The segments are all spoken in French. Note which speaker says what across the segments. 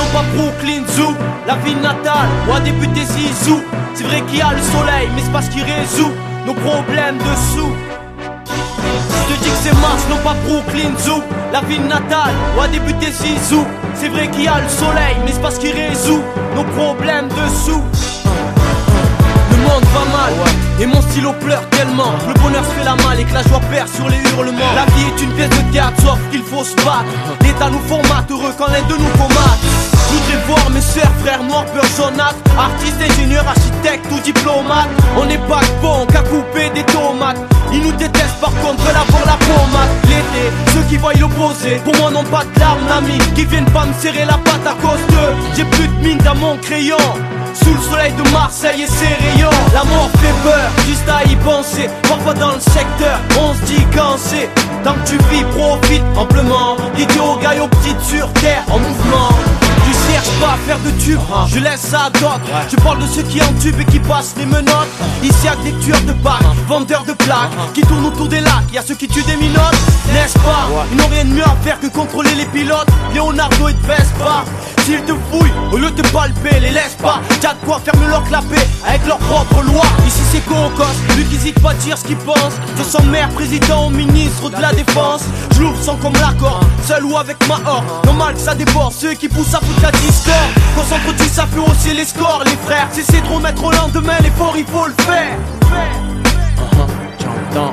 Speaker 1: non pas Brooklyn Zoo. La ville natale, où a débuté Zizou. C'est vrai qu'il y a le soleil, mais c'est pas ce qui résout nos problèmes dessous. Je te dis que c'est Mars, non pas Brooklyn Zoo. La ville natale, où a débuté Zizou. C'est vrai qu'il y a le soleil, mais c'est pas ce qui résout nos problèmes dessous. Le monde va mal, et mon stylo pleure tellement que le bonheur se fait la malle et que la joie perd sur les hurlements. La vie est une pièce de théâtre, sauf qu'il faut se battre. L'État nous formate, heureux quand l'un de nous commate. Je voudrais voir mes sœurs, frères noirs, beurre jaunâtre, artistes, ingénieurs, architectes ou diplomates. On n'est pas bon qu'à couper des tomates. Ils nous détestent par contre, veulent avoir la pommade. L'été, ceux qui voient l'opposé, pour moi n'ont pas de larmes d'amis, qui viennent pas me serrer la patte à cause d'eux. J'ai plus de mine dans mon crayon. Sous le soleil de Marseille et ses rayons. La mort fait peur, juste à y penser. Parfois dans le secteur, on se dit quand c'est. Tant que tu vis, profite amplement. Idiot, gars aux petites sur terre, en mouvement. Je cherche pas à faire de tube, je laisse ça à d'autres. Je parle de ceux qui entubent et qui passent les menottes. Ici y'a des tueurs de packs, vendeurs de plaques, qui tournent autour des lacs, y'a ceux qui tuent des minottes. N'est-ce pas, ils n'ont rien de mieux à faire que contrôler les pilotes. Leonardo et de Vespa, s'ils te fouillent, au lieu de te palper, les laisse pas. Y'a de quoi faire leur clapper avec leur propre loi. Ici c'est Cocos, lui qui hésite pas à dire ce qu'il pense. De son maire, président au ministre de la défense. Je l'ouvre sans comme l'accord, seul ou avec ma horde. Normal que ça déborde, ceux qui poussent à foutre la discorde. Concentre-tu, ça fait hausser les scores, les frères. Si c'est trop mettre au lendemain, l'effort il faut le faire. J'entends.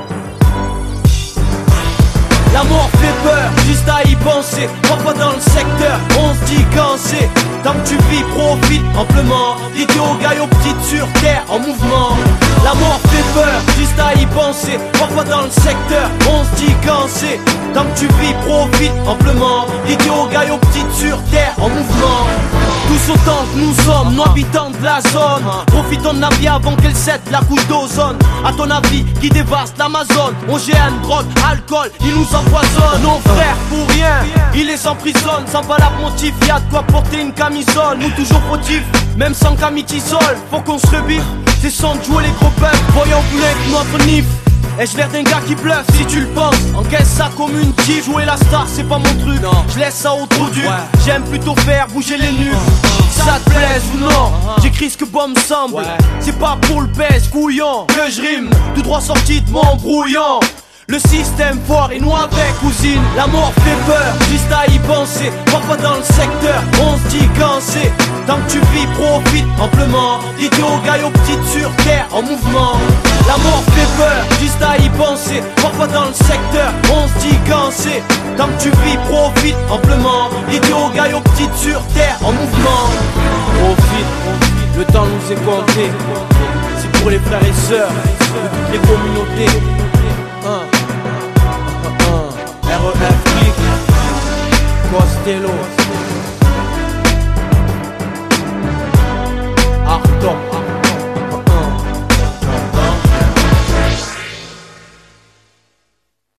Speaker 1: La mort fait peur, juste à y penser. Parfois dans le secteur, on se dit quand c'est. Tant que tu vis, profite amplement. Idiot, gars aux petites sur terre, en mouvement. La mort fait peur, juste à y penser. Parfois dans le secteur, on se dit quand c'est. Tant que tu vis, profite amplement. Idiot, gars aux petites sur terre, en mouvement. Tous autant que nous sommes, nous habitants de la zone. Profitons de la vie avant qu'elle cède la couche d'ozone. À ton avis, qui dévaste l'Amazone. OGM, drogue, alcool, ils nous empoisonnent. Nos frères pour rien, ils les emprisonnent. Sans valable motif, y'a de quoi porter une camisole. Nous toujours fautifs, même sans camitisol. Faut qu'on se rebiffe, c'est sans jouer les gros peuples. Voyons plus que notre nif. Ai-je l'air d'un gars qui bluffe si tu le penses? Encaisse ça comme une tige. Jouer la star c'est pas mon truc, je laisse ça au trou dur. J'aime plutôt faire bouger les nues. Ça te plaise ou non, j'écris ce que bon me semble. C'est pas pour le baisse couillon que je rime, tout droit sorti de mon brouillon. Le système fort et nous avec cousine. La mort fait peur, juste à y penser. Parfois dans le secteur, on se dit quand c'est. Tant que tu vis, profite amplement. Idiot, gars aux petites sur terre, en mouvement. La mort fait peur, juste à y penser. Parfois dans le secteur, on se dit quand c'est. Tant que tu vis, profite amplement. Idiot, gars aux petites sur terre, en mouvement. Profite, le temps nous est compté. C'est pour les frères et sœurs de toutes les communautés. REF Costello.